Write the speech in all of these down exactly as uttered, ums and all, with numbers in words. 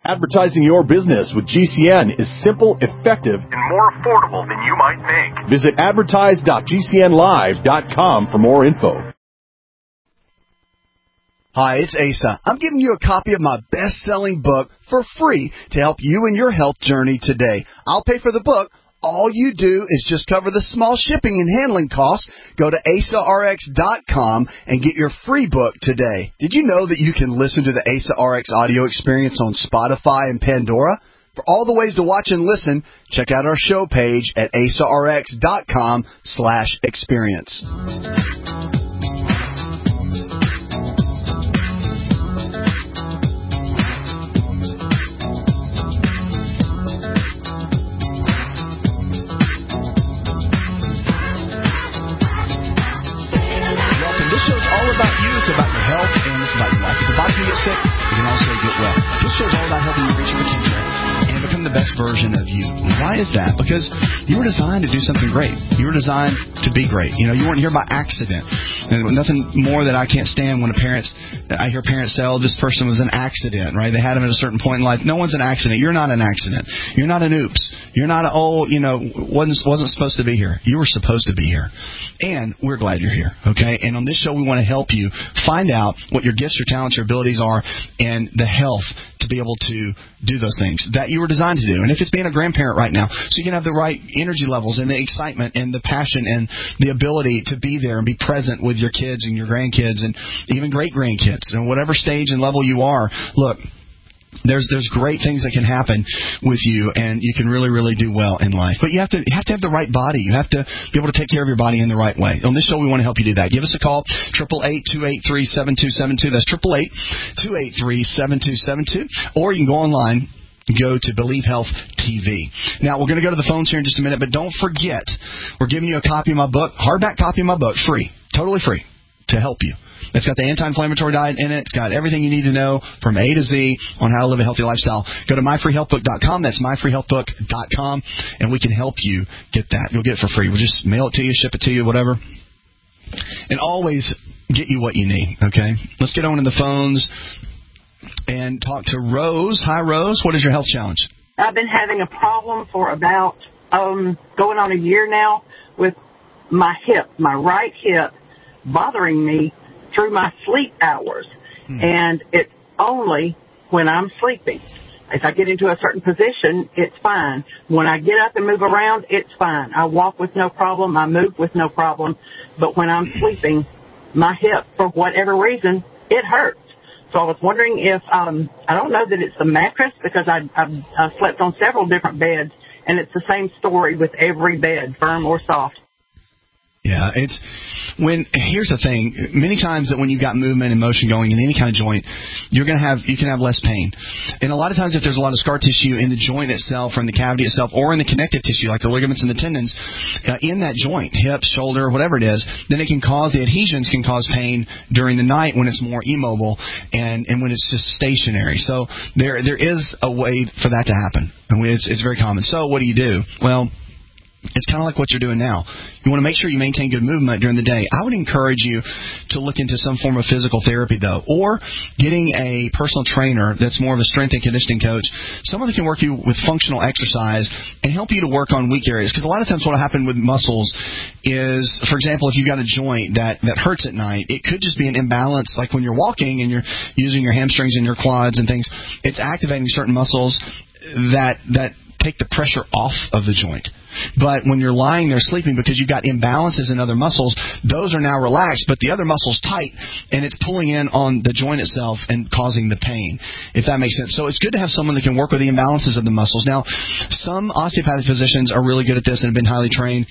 Advertising your business with G C N is simple, effective, and more affordable than you might think. Visit advertise dot g c n live dot com for more info. Hi, it's Asa. I'm giving you a copy of my best-selling book for free to help you in your health journey today. I'll pay for the book. All you do is just cover the small shipping and handling costs. Go to asa r x dot com and get your free book today. Did you know that you can listen to the Asa R X audio experience on Spotify and Pandora? For all the ways to watch and listen, check out our show page at asa r x dot com slash experience. About your health, and it's about your life. If the body can get sick, you can also get well. This show is all about helping you reach your potential and become the best version of you. And why is that? Because you were designed to do something great. You were designed to be great. You know, you weren't here by accident. And nothing more that I can't stand when a parents, I hear parents say, oh, this person was an accident, right? They had him at a certain point in life. No one's an accident. You're not an accident. You're not an oops. You're not an, oh, you know, wasn't, wasn't supposed to be here. You were supposed to be here. And we're glad you're here, okay? And on this show, we want to help you find out what your gifts, your talents, your abilities are, and the health to be able to do those things that you were designed to do. And if it's being a grandparent right now, so you can have the right energy levels and the excitement and the passion and the ability to be there and be present with your kids and your grandkids and even great-grandkids. And whatever stage and level you are, look, There's there's great things that can happen with you, and you can really, really do well in life. But you have to you have to have the right body. You have to be able to take care of your body in the right way. On this show, we want to help you do that. Give us a call, eight eight eight, two eight three, seven two seven two. That's eight eight eight, two eight three, seven two seven two. Or you can go online. Go to Believe Health T V. Now, we're going to go to the phones here in just a minute, but don't forget, we're giving you a copy of my book, hardback copy of my book, free, totally free, to help you. It's got the anti-inflammatory diet in it. It's got everything you need to know from A to Z on how to live a healthy lifestyle. Go to my free health book dot com. That's my free health book dot com, and we can help you get that. You'll get it for free. We'll just mail it to you, ship it to you, whatever. And always get you what you need, okay? Let's get on to the phones and talk to Rose. Hi, Rose. What is your health challenge? I've been having a problem for about um, going on a year now with my hip, my right hip, bothering me through my sleep hours. Hmm. And it's only when I'm sleeping. If I get into a certain position, it's fine. When I get up and move around, it's fine. I walk with no problem. I move with no problem. But when I'm sleeping, my hip, for whatever reason, it hurts. So I was wondering if, um, I don't know that it's the mattress because I, I've, I've slept on several different beds, and it's the same story with every bed, firm or soft. Yeah, it's when here's the thing. Many times that when you've got movement and motion going in any kind of joint, you're going to have you can have less pain. And a lot of times if there's a lot of scar tissue in the joint itself or in the cavity itself or in the connective tissue like the ligaments and the tendons uh, in that joint, hip, shoulder, whatever it is, then it can cause the adhesions can cause pain during the night when it's more immobile and, and when it's just stationary. So there there is a way for that to happen. And it's it's very common. So what do you do? Well, it's kind of like what you're doing now. You want to make sure you maintain good movement during the day. I would encourage you to look into some form of physical therapy, though, or getting a personal trainer that's more of a strength and conditioning coach, someone that can work you with functional exercise and help you to work on weak areas. Because a lot of times what will happen with muscles is, for example, if you've got a joint that, that hurts at night, it could just be an imbalance, like when you're walking and you're using your hamstrings and your quads and things. It's activating certain muscles that that take the pressure off of the joint. But when you're lying there sleeping because you've got imbalances in other muscles, those are now relaxed, but the other muscle's tight, and it's pulling in on the joint itself and causing the pain, if that makes sense. So it's good to have someone that can work with the imbalances of the muscles. Now, some osteopathic physicians are really good at this and have been highly trained.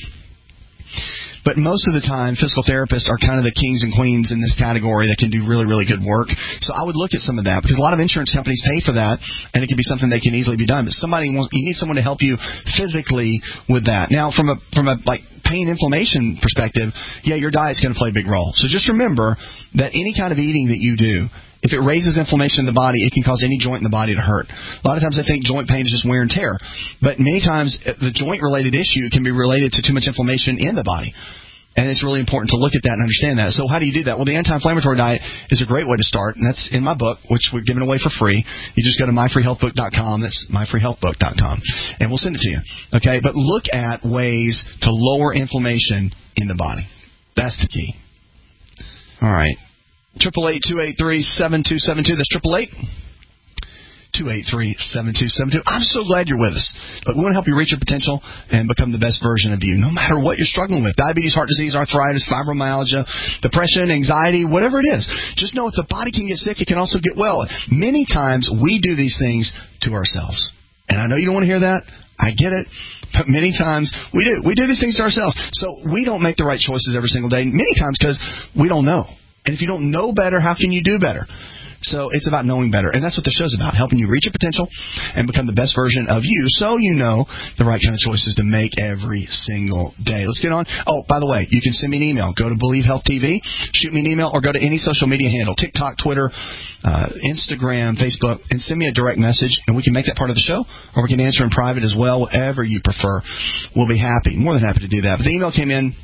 But most of the time, physical therapists are kind of the kings and queens in this category that can do really, really good work. So I would look at some of that because a lot of insurance companies pay for that, and it can be something that can easily be done. But somebody wants, you need someone to help you physically with that. Now, from a from a like pain inflammation perspective, yeah, your diet's going to play a big role. So just remember that any kind of eating that you do, if it raises inflammation in the body, it can cause any joint in the body to hurt. A lot of times I think joint pain is just wear and tear. But many times the joint-related issue can be related to too much inflammation in the body. And it's really important to look at that and understand that. So how do you do that? Well, the anti-inflammatory diet is a great way to start, and that's in my book, which we're giving away for free. You just go to my free health book dot com. That's my free health book dot com, and we'll send it to you. Okay? But look at ways to lower inflammation in the body. That's the key. All right. Triple eight two eight three seven two seven two. That's triple eight two eight three seven two seven two. I'm so glad you're with us. But we want to help you reach your potential and become the best version of you, no matter what you're struggling with. Diabetes, heart disease, arthritis, fibromyalgia, depression, anxiety, whatever it is. Just know if the body can get sick, it can also get well. Many times we do these things to ourselves. And I know you don't want to hear that. I get it. But many times we do. We do these things to ourselves. So we don't make the right choices every single day, many times because we don't know. And if you don't know better, how can you do better? So it's about knowing better. And that's what the show's about, helping you reach your potential and become the best version of you so you know the right kind of choices to make every single day. Let's get on. Oh, by the way, you can send me an email. Go to Believe Health T V, shoot me an email, or go to any social media handle, TikTok, Twitter, uh, Instagram, Facebook, and send me a direct message, and we can make that part of the show, or we can answer in private as well, whatever you prefer. We'll be happy, more than happy to do that. But the email came in.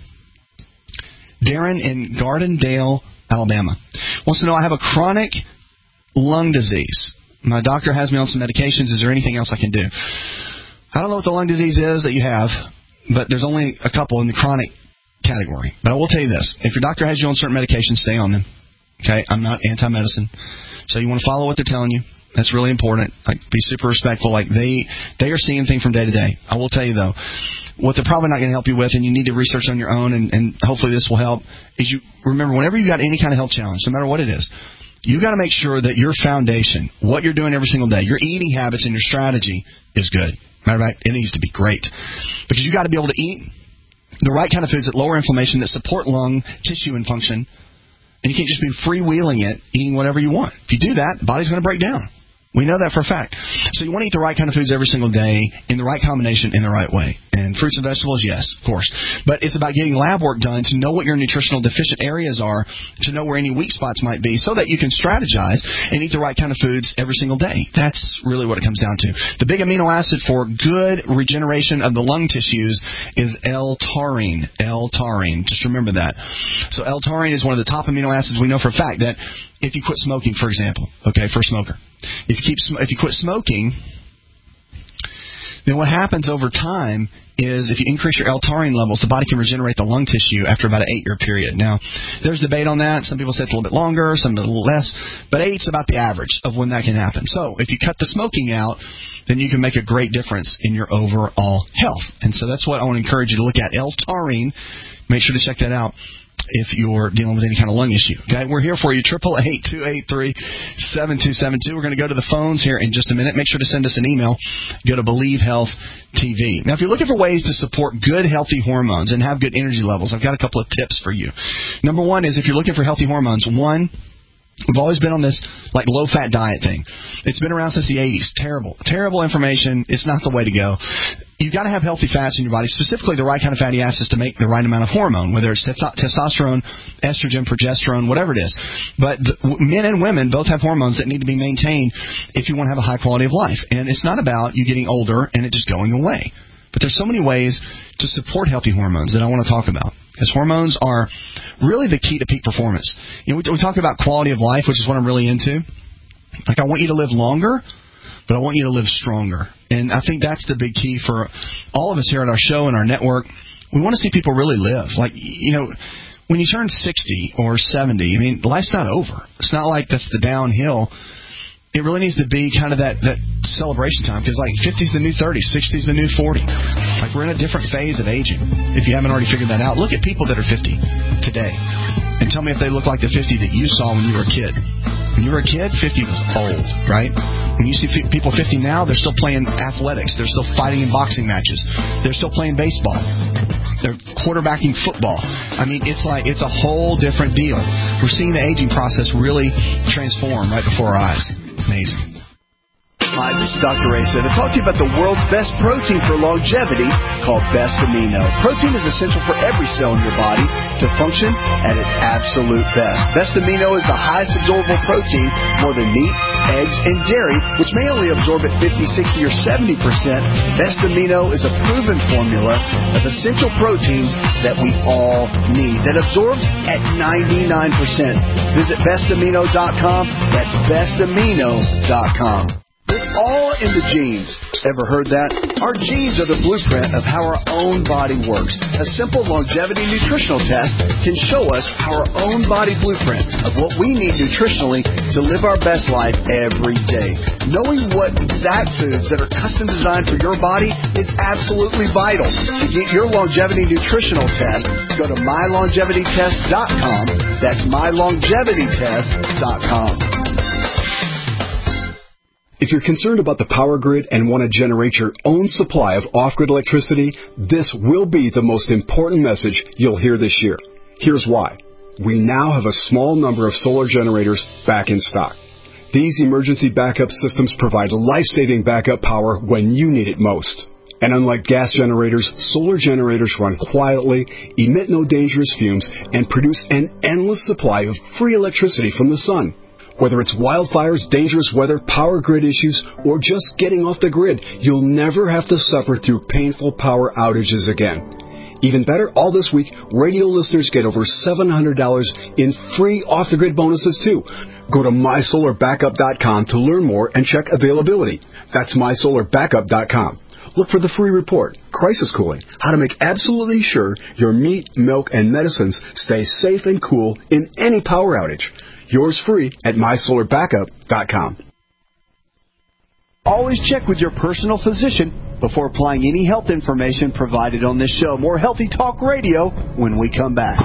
Darren in Gardendale, Alabama, wants to know, I have a chronic lung disease. My doctor has me on some medications. Is there anything else I can do? I don't know what the lung disease is that you have, but there's only a couple in the chronic category. But I will tell you this. If your doctor has you on certain medications, stay on them. Okay? I'm not anti-medicine. So you want to follow what they're telling you. That's really important. Like, be super respectful. Like they, they are seeing things from day to day. I will tell you, though, what they're probably not going to help you with, and you need to research on your own, and, and hopefully this will help, is you remember, whenever you got any kind of health challenge, no matter what it is, you've got to make sure that your foundation, what you're doing every single day, your eating habits and your strategy is good. Matter of fact, it needs to be great. Because you've got to be able to eat the right kind of foods that lower inflammation, that support lung tissue and function. And you can't just be freewheeling it, eating whatever you want. If you do that, the body's going to break down. We know that for a fact. So you want to eat the right kind of foods every single day in the right combination in the right way. And fruits and vegetables, yes, of course. But it's about getting lab work done to know what your nutritional deficient areas are, to know where any weak spots might be, so that you can strategize and eat the right kind of foods every single day. That's really what it comes down to. The big amino acid for good regeneration of the lung tissues is L-taurine. L-taurine. Just remember that. So L-taurine is one of the top amino acids we know for a fact that if you quit smoking, for example, okay, for a smoker, if you keep if you quit smoking, then what happens over time is if you increase your L-taurine levels, the body can regenerate the lung tissue after about an eight-year period. Now, there's debate on that. Some people say it's a little bit longer, some a little less, but eight's about the average of when that can happen. So if you cut the smoking out, then you can make a great difference in your overall health. And so that's what I want to encourage you to look at, L-taurine. Make sure to check that out if you're dealing with any kind of lung issue. Okay, we're here for you, triple eight two eight three seven two seven two. We're going to go to the phones here in just a minute. Make sure to send us an email. Go to Believe Health T V. Now, if you're looking for ways to support good, healthy hormones and have good energy levels, I've got a couple of tips for you. Number one is, if you're looking for healthy hormones, one, we've always been on this like low-fat diet thing. It's been around since the eighties. Terrible. Terrible information. It's not the way to go. You've got to have healthy fats in your body, specifically the right kind of fatty acids to make the right amount of hormone, whether it's testosterone, estrogen, progesterone, whatever it is. But the, men and women both have hormones that need to be maintained if you want to have a high quality of life. And it's not about you getting older and it just going away. But there's so many ways to support healthy hormones that I want to talk about. Because hormones are really the key to peak performance. You know, we, we talk about quality of life, which is what I'm really into. Like, I want you to live longer, but I want you to live stronger. And I think that's the big key for all of us here at our show and our network. We want to see people really live. Like, you know, when you turn sixty or seventy, I mean, life's not over. It's not like that's the downhill. It really needs to be kind of that, that celebration time, because like fifty's the new thirty, sixty's the new forty. Like, we're in a different phase of aging. If you haven't already figured that out, look at people that are fifty today and tell me if they look like the fifty that you saw when you were a kid. When you were a kid, fifty was old, right? When you see f- people fifty now, they're still playing athletics. They're still fighting in boxing matches. They're still playing baseball. They're quarterbacking football. I mean, it's like, it's a whole different deal. We're seeing the aging process really transform right before our eyes. Amazing. Hi, this is Doctor Rayson to talk to you about the world's best protein for longevity called Best Amino. Protein is essential for every cell in your body to function at its absolute best. Best Amino is the highest absorbable protein, more than meat, eggs, and dairy, which may only absorb at fifty, sixty, or seventy percent, Best Amino is a proven formula of essential proteins that we all need that absorbs at ninety-nine percent. Visit best amino dot com. That's best amino dot com. It's all in the genes. Ever heard that? Our genes are the blueprint of how our own body works. A simple longevity nutritional test can show us our own body blueprint of what we need nutritionally to live our best life every day. Knowing what exact foods that are custom designed for your body is absolutely vital. To get your longevity nutritional test, go to my longevity test dot com. That's my longevity test dot com. If you're concerned about the power grid and want to generate your own supply of off-grid electricity, this will be the most important message you'll hear this year. Here's why. We now have a small number of solar generators back in stock. These emergency backup systems provide life-saving backup power when you need it most. And unlike gas generators, solar generators run quietly, emit no dangerous fumes, and produce an endless supply of free electricity from the sun. Whether it's wildfires, dangerous weather, power grid issues, or just getting off the grid, you'll never have to suffer through painful power outages again. Even better, all this week, radio listeners get over seven hundred dollars in free off-the-grid bonuses, too. Go to my solar backup dot com to learn more and check availability. That's my solar backup dot com. Look for the free report, Crisis Cooling, how to make absolutely sure your meat, milk, and medicines stay safe and cool in any power outage. Yours free at my solar backup dot com. Always check with your personal physician before applying any health information provided on this show. More Healthy Talk Radio when we come back.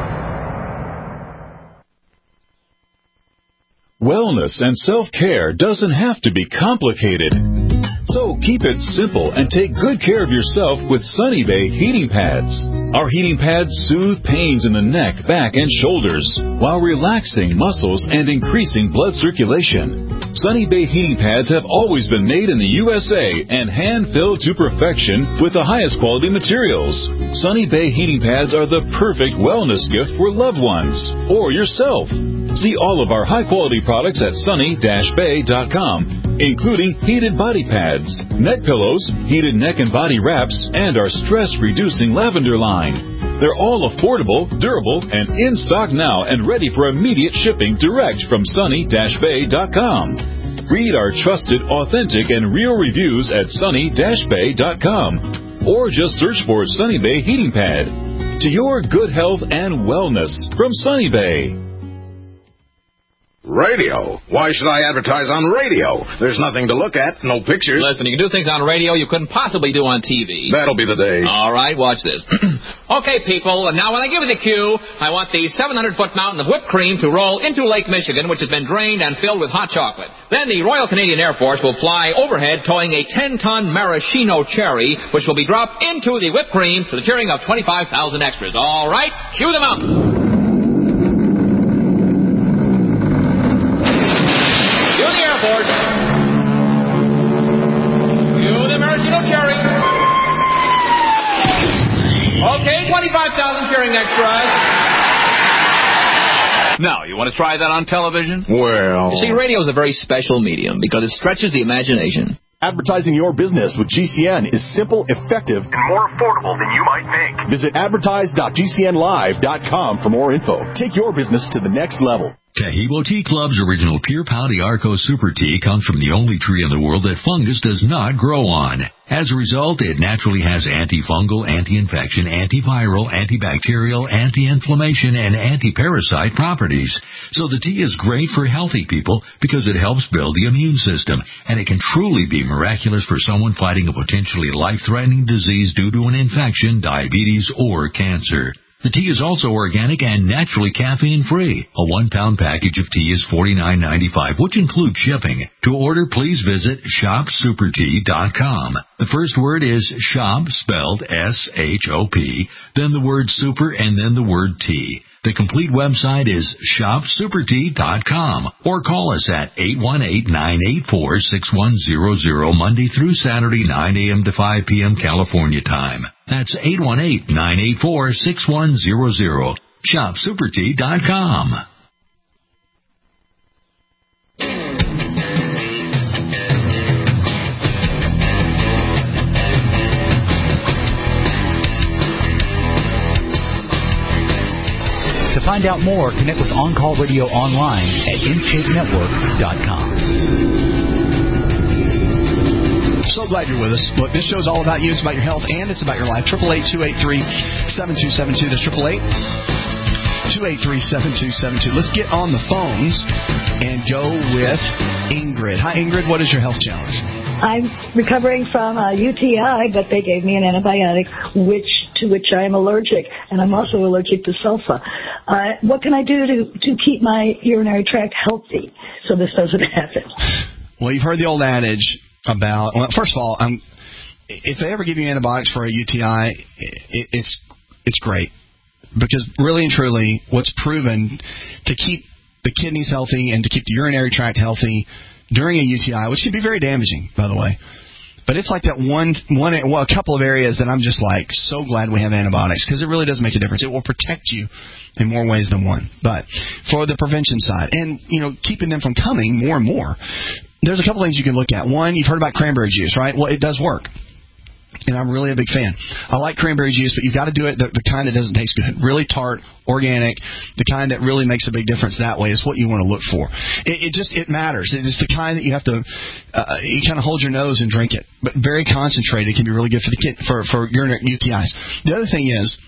Wellness and self-care doesn't have to be complicated. So keep it simple and take good care of yourself with Sunny Bay heating pads. Our heating pads soothe pains in the neck, back, and shoulders while relaxing muscles and increasing blood circulation. Sunny Bay heating pads have always been made in the U S A and hand-filled to perfection with the highest quality materials. Sunny Bay heating pads are the perfect wellness gift for loved ones or yourself. See all of our high-quality products at sunny dash bay dot com, including heated body pads, neck pillows, heated neck and body wraps, and our stress-reducing lavender line. They're all affordable, durable, and in stock now and ready for immediate shipping direct from sunny dash bay dot com. Read our trusted, authentic, and real reviews at sunny dash bay dot com, or just search for Sunny Bay Heating Pad. To your good health and wellness from Sunny Bay. Radio? Why should I advertise on radio? There's nothing to look at, no pictures. Listen, you can do things on radio you couldn't possibly do on T V. That'll be the day. All right, watch this. Okay, people, now when I give you the cue, I want the seven hundred foot mountain of whipped cream to roll into Lake Michigan, which has been drained and filled with hot chocolate. Then the Royal Canadian Air Force will fly overhead towing a ten ton maraschino cherry, which will be dropped into the whipped cream to the cheering of twenty-five thousand extras. All right, cue the mountain. Airport. Cue the maraschino cherry. Okay, twenty-five thousand cheering extras. Now, you want to try that on television? Well... You see, radio is a very special medium because it stretches the imagination. Advertising your business with G C N is simple, effective, and more affordable than you might think. Visit advertise dot g c n live dot com for more info. Take your business to the next level. Taheebo Tea Club's original Pure Pau Arco Super Tea comes from the only tree in the world that fungus does not grow on. As a result, it naturally has antifungal, anti-infection, antiviral, antibacterial, anti-inflammation, and anti-parasite properties. So the tea is great for healthy people because it helps build the immune system, and it can truly be miraculous for someone fighting a potentially life-threatening disease due to an infection, diabetes, or cancer. The tea is also organic and naturally caffeine-free. A one-pound package of tea is forty-nine ninety-five, which includes shipping. To order, please visit shop super tea dot com. The first word is shop, spelled S H O P, then the word super, and then the word tea. The complete website is shop super tea dot com, or call us at eight one eight, nine eight four, six one zero zero Monday through Saturday, nine a.m. to five p.m. California time. That's eight one eight, nine eight four, six one zero zero. shop super tea dot com. find out more, connect with On Call Radio online at Intake Network dot com. So glad you're with us. Look, this show's all about you. It's about your health and it's about your life. eight eight eight, two eight three, seven two seven two. That's eight eight eight, two eight three, seven two seven two. Let's get on the phones and go with Ingrid. Hi, Ingrid. What is your health challenge? I'm recovering from a U T I, but they gave me an antibiotic, which to which I am allergic, and I'm also allergic to sulfa. Uh, what can I do to, to keep my urinary tract healthy so this doesn't happen? Well, you've heard the old adage about, well, first of all, um, if they ever give you antibiotics for a U T I, it, it's it's great. Because really and truly, what's proven to keep the kidneys healthy and to keep the urinary tract healthy during a U T I, which can be very damaging, by the way. But it's like that one, one, well, a couple of areas that I'm just like so glad we have antibiotics because it really does make a difference. It will protect you in more ways than one. But for the prevention side and, you know, keeping them from coming more and more, there's a couple things you can look at. One, you've heard about cranberry juice, right? Well, it does work. And I'm really a big fan. I like cranberry juice, but you've got to do it the, the kind that doesn't taste good. Really tart, organic, the kind that really makes a big difference that way is what you want to look for. It, it just, it matters. It is the kind that you have to, uh, you kind of hold your nose and drink it. But very concentrated can be really good for the kid, for, for urinary U T Is. The other thing is,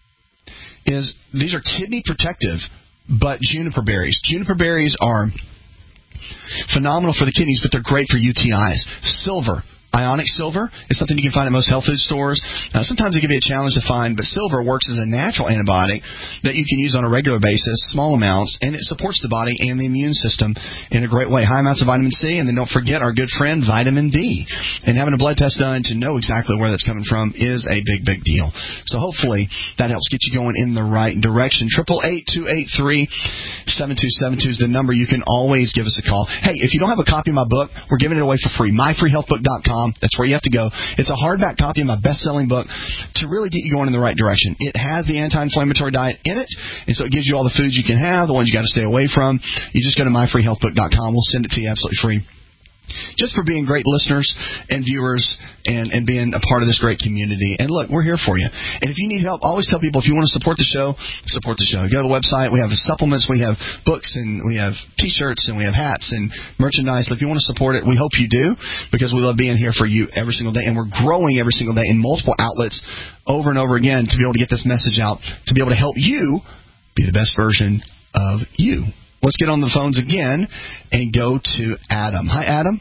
is these are kidney protective, but juniper berries. Juniper berries are phenomenal for the kidneys, but they're great for U T Is. Silver. Ionic silver is something you can find at most health food stores. Now, sometimes it can be a challenge to find, but silver works as a natural antibiotic that you can use on a regular basis, small amounts, and it supports the body and the immune system in a great way. High amounts of vitamin C, and then don't forget our good friend vitamin D. And having a blood test done to know exactly where that's coming from is a big, big deal. So hopefully that helps get you going in the right direction. eight eight eight, two eight three, seven two seven two is the number. You can always give us a call. Hey, if you don't have a copy of my book, we're giving it away for free. my free health book dot com. That's where you have to go. It's a hardback copy of my best-selling book to really get you going in the right direction. It has the anti-inflammatory diet in it, and so it gives you all the foods you can have, the ones you got to stay away from. You just go to my free health book dot com. We'll send it to you absolutely free. Just for being great listeners and viewers and, and being a part of this great community. And look, we're here for you. And if you need help, always tell people if you want to support the show, support the show. Go to the website. We have supplements. We have books and we have T-shirts and we have hats and merchandise. If you want to support it, we hope you do because we love being here for you every single day. And we're growing every single day in multiple outlets over and over again to be able to get this message out, to be able to help you be the best version of you. Let's get on the phones again and go to Adam. Hi, Adam.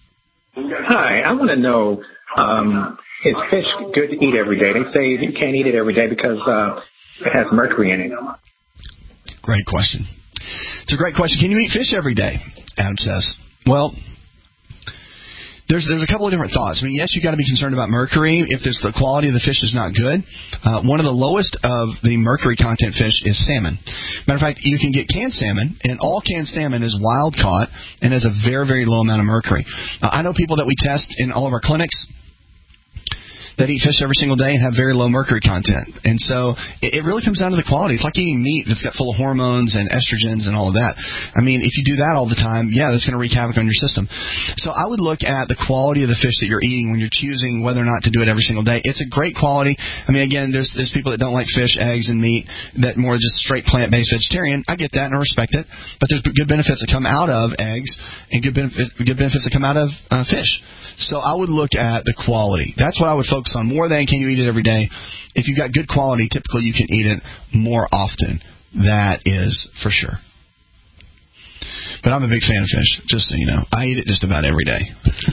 Hi. I want to know, um, is fish good to eat every day? They say you can't eat it every day because uh, it has mercury in it. Great question. It's a great question. Can you eat fish every day? Adam says. Well, There's there's a couple of different thoughts. I mean, yes, you've got to be concerned about mercury if there's the quality of the fish is not good. Uh, one of the lowest of the mercury content fish is salmon. Matter of fact, you can get canned salmon, and all canned salmon is wild caught and has a very, very low amount of mercury. Uh, I know people that we test in all of our clinics that eat fish every single day and have very low mercury content. And so it, it really comes down to the quality. It's like eating meat that's got full of hormones and estrogens and all of that. I mean, if you do that all the time, yeah, that's going to wreak havoc on your system. So I would look at the quality of the fish that you're eating when you're choosing whether or not to do it every single day. It's a great quality. I mean, again, there's there's people that don't like fish, eggs, and meat, that more just straight plant-based vegetarian. I get that and I respect it. But there's good benefits that come out of eggs and good, benefit, good benefits that come out of uh, fish. So I would look at the quality. That's what I would focus on more than can you eat it every day. If you've got good quality, typically you can eat it more often. That is for sure. But I'm a big fan of fish, just so you know. I eat it just about every day.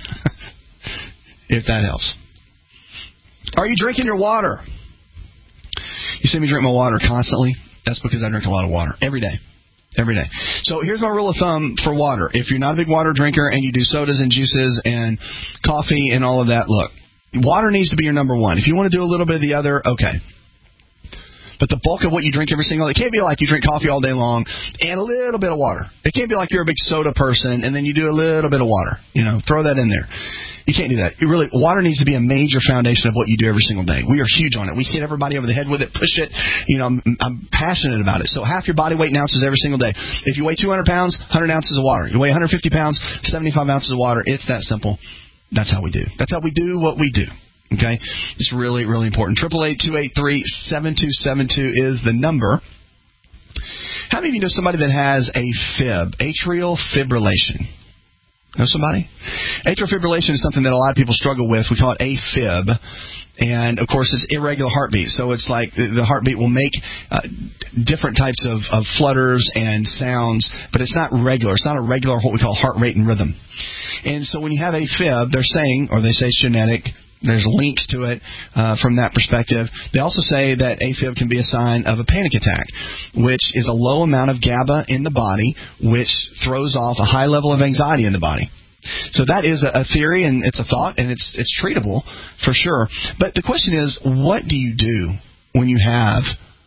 If that helps. Are you drinking your water? You see me drink my water constantly. That's because I drink a lot of water every day. Every day. So here's my rule of thumb for water. If you're not a big water drinker and you do sodas and juices and coffee and all of that, look, water needs to be your number one. If you want to do a little bit of the other, okay. But the bulk of what you drink every single day, it can't be like you drink coffee all day long and a little bit of water. It can't be like you're a big soda person and then you do a little bit of water. You know, throw that in there. You can't do that. It really, water needs to be a major foundation of what you do every single day. We are huge on it. We hit everybody over the head with it, push it. You know, I'm, I'm passionate about it. So half your body weight in ounces every single day. If you weigh two hundred pounds, one hundred ounces of water. You weigh one hundred fifty pounds, seventy-five ounces of water. It's that simple. That's how we do. That's how we do what we do. Okay? It's really, really important. eight eight eight, two eight three, seven two seven two is the number. How many of you know somebody that has a fib, atrial fibrillation? Know somebody? Atrial fibrillation is something that a lot of people struggle with. We call it AFib. And, of course, it's irregular heartbeat. So it's like the heartbeat will make uh, different types of, of flutters and sounds, but it's not regular. It's not a regular what we call heart rate and rhythm. And so when you have AFib, they're saying, or they say it's genetic, there's links to it uh, from that perspective. They also say that AFib can be a sign of a panic attack, which is a low amount of GABA in the body, which throws off a high level of anxiety in the body. So that is a theory, and it's a thought, and it's it's treatable for sure. But the question is, what do you do when you have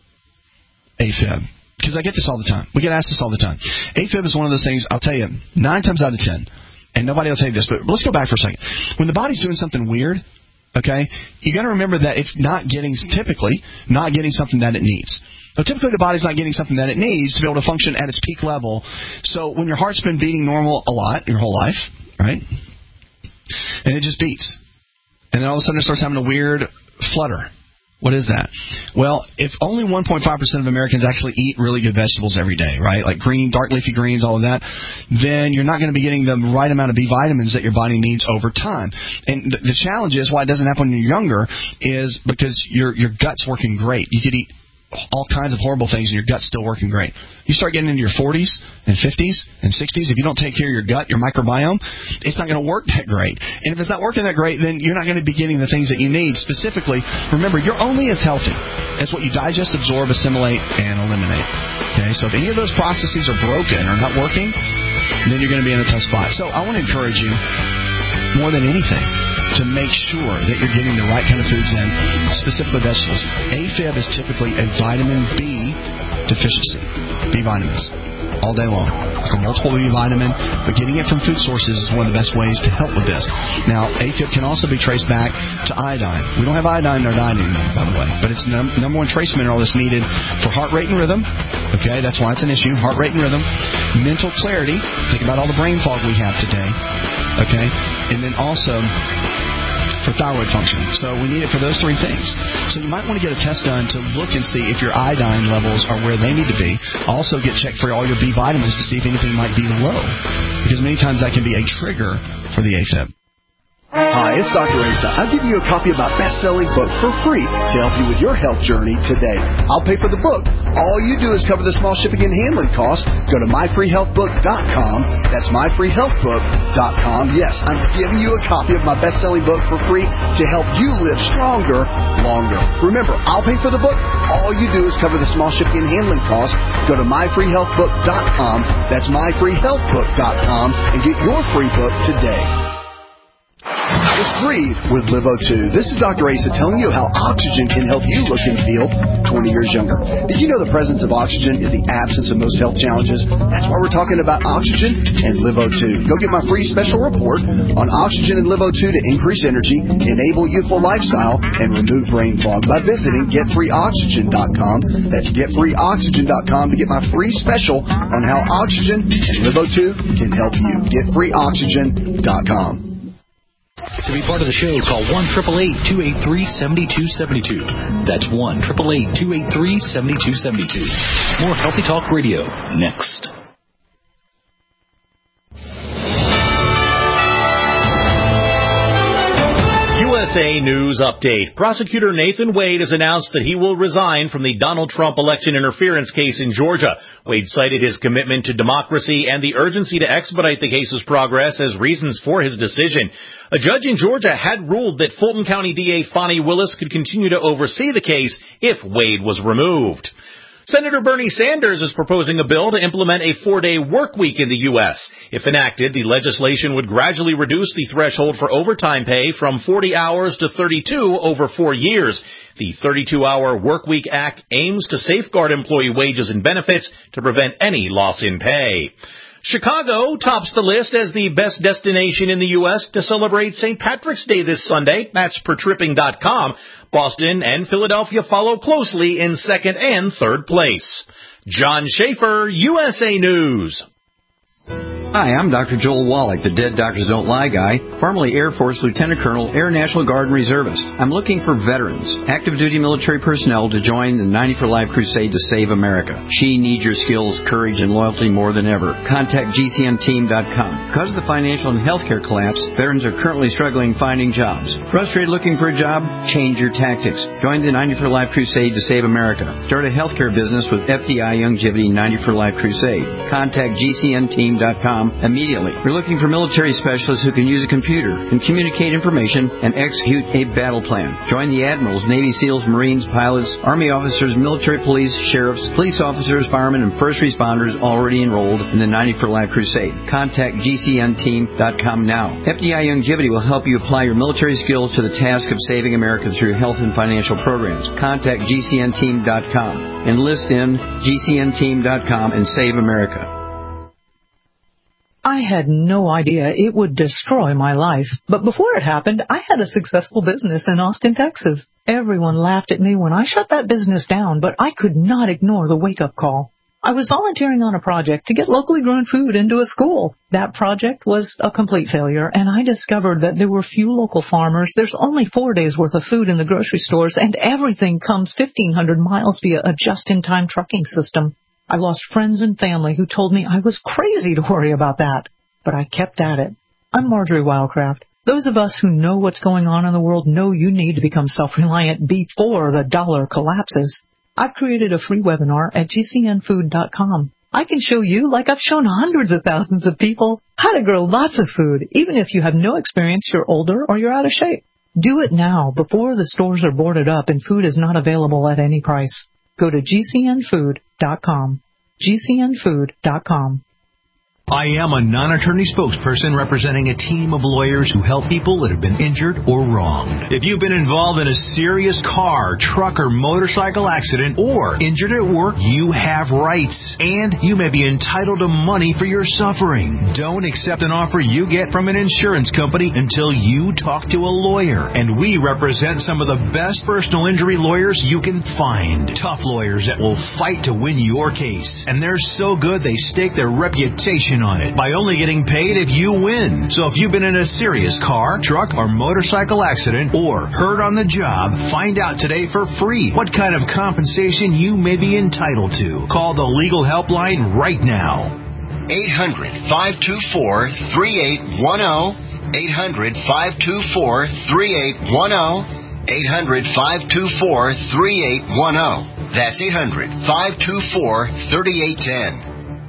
AFib? Because I get this all the time. We get asked this all the time. AFib is one of those things, I'll tell you, nine times out of ten, and nobody will tell you this, but let's go back for a second. When the body's doing something weird, okay, you got to remember that it's not getting, typically, not getting something that it needs. Now, typically, the body's not getting something that it needs to be able to function at its peak level. So when your heart's been beating normal a lot your whole life, right, and it just beats, and then all of a sudden it starts having a weird flutter. What is that? Well, if only one point five percent of Americans actually eat really good vegetables every day, right, like green, dark leafy greens, all of that, then you're not going to be getting the right amount of B vitamins that your body needs over time. And the, the challenge is why it doesn't happen when you're younger is because your your gut's working great. You could eat all kinds of horrible things and your gut's still working great. You start getting into your forties and fifties and sixties, if you don't take care of your gut, your microbiome, it's not going to work that great. And if it's not working that great, then you're not going to be getting the things that you need. Specifically, remember, you're only as healthy as what you digest, absorb, assimilate, and eliminate. Okay, so if any of those processes are broken or not working, then you're going to be in a tough spot. So I want to encourage you, more than anything, to make sure that you're getting the right kind of foods in, specifically vegetables. AFib is typically a vitamin B deficiency, B vitamins, all day long. Like a multiple B vitamin, but getting it from food sources is one of the best ways to help with this. Now, AFib can also be traced back to iodine. We don't have iodine in our diet anymore, by the way, but it's the num- number one trace mineral that's needed for heart rate and rhythm. Okay, that's why it's an issue, heart rate and rhythm. Mental clarity, think about all the brain fog we have today. Okay, and then also for thyroid function. So we need it for those three things. So you might want to get a test done to look and see if your iodine levels are where they need to be. Also get checked for all your B vitamins to see if anything might be low, because many times that can be a trigger for the AFib. Hi, it's Doctor Asa. I'm giving you a copy of my best-selling book for free to help you with your health journey today. I'll pay for the book. All you do is cover the small shipping and handling costs. Go to my free health book dot com. That's my free health book dot com. Yes, I'm giving you a copy of my best-selling book for free to help you live stronger, longer. Remember, I'll pay for the book. All you do is cover the small shipping and handling costs. Go to my free health book dot com. That's my free health book dot com and get your free book today. It's Breathe with Live O two. This is Doctor Asa telling you how oxygen can help you look and feel twenty years younger. Did you know the presence of oxygen is the absence of most health challenges? That's why we're talking about oxygen and Live O two. Go get my free special report on oxygen and Live O two to increase energy, enable youthful lifestyle, and remove brain fog by visiting get free oxygen dot com. That's get free oxygen dot com to get my free special on how oxygen and Live O two can help you. get free oxygen dot com. To be part of the show, call one eight eight eight, two eight three, seven two seven two. That's one eight eight eight, two eight three, seven two seven two. More Healthy Talk Radio next. U S A News Update. Prosecutor Nathan Wade has announced that he will resign from the Donald Trump election interference case in Georgia. Wade cited his commitment to democracy and the urgency to expedite the case's progress as reasons for his decision. A judge in Georgia had ruled that Fulton County D A Fonnie Willis could continue to oversee the case if Wade was removed. Senator Bernie Sanders is proposing a bill to implement a four-day work week in the U S If enacted, the legislation would gradually reduce the threshold for overtime pay from forty hours to thirty-two over four years. The thirty-two hour Workweek Act aims to safeguard employee wages and benefits to prevent any loss in pay. Chicago tops the list as the best destination in the U S to celebrate Saint Patrick's Day this Sunday. That's per tripping dot com. Boston and Philadelphia follow closely in second and third place. John Schaefer, U S A News. Hi, I'm Doctor Joel Wallach, the Dead Doctors Don't Lie guy, formerly Air Force Lieutenant Colonel, Air National Guard and Reservist. I'm looking for veterans, active duty military personnel to join the ninety for Life crusade to save America. She needs your skills, courage, and loyalty more than ever. Contact G C N team dot com. Because of the financial and healthcare collapse, veterans are currently struggling finding jobs. Frustrated looking for a job? Change your tactics. Join the ninety for Life crusade to save America. Start a healthcare business with F D I Youngevity ninety for Life crusade. Contact G C N team dot com immediately. We're looking for military specialists who can use a computer and communicate information and execute a battle plan. Join the admirals, Navy SEALs, Marines, pilots, Army officers, military police, sheriffs, police officers, firemen, and first responders already enrolled in the ninety for Life crusade. Contact G C N team dot com now. F D I Youngevity will help you apply your military skills to the task of saving America through health and financial programs. Contact G C N team dot com. Enlist in G C N team dot com and save America. I had no idea it would destroy my life, but before it happened, I had a successful business in Austin, Texas. Everyone laughed at me when I shut that business down, but I could not ignore the wake-up call. I was volunteering on a project to get locally grown food into a school. That project was a complete failure, and I discovered that there were few local farmers. There's only four days' worth of food in the grocery stores, and everything comes fifteen hundred miles via a just-in-time trucking system. I lost friends and family who told me I was crazy to worry about that, but I kept at it. I'm Marjorie Wildcraft. Those of us who know what's going on in the world know you need to become self-reliant before the dollar collapses. I've created a free webinar at G C N food dot com. I can show you, like I've shown hundreds of thousands of people, how to grow lots of food, even if you have no experience, you're older, or you're out of shape. Do it now, before the stores are boarded up and food is not available at any price. Go to G C N food dot com. G C N food dot com. I am a non-attorney spokesperson representing a team of lawyers who help people that have been injured or wronged. If you've been involved in a serious car, truck, or motorcycle accident or injured at work, you have rights, and you may be entitled to money for your suffering. Don't accept an offer you get from an insurance company until you talk to a lawyer, and we represent some of the best personal injury lawyers you can find. Tough lawyers that will fight to win your case, and they're so good they stake their reputation on it by only getting paid if you win. So if you've been in a serious car, truck, or motorcycle accident or hurt on the job, find out today for free what kind of compensation you may be entitled to. Call the legal helpline right now. eight hundred, five two four, three eight one zero. eight hundred, five two four, three eight one zero. eight hundred, five two four, three eight one zero. That's eight hundred, five two four, three eight one zero.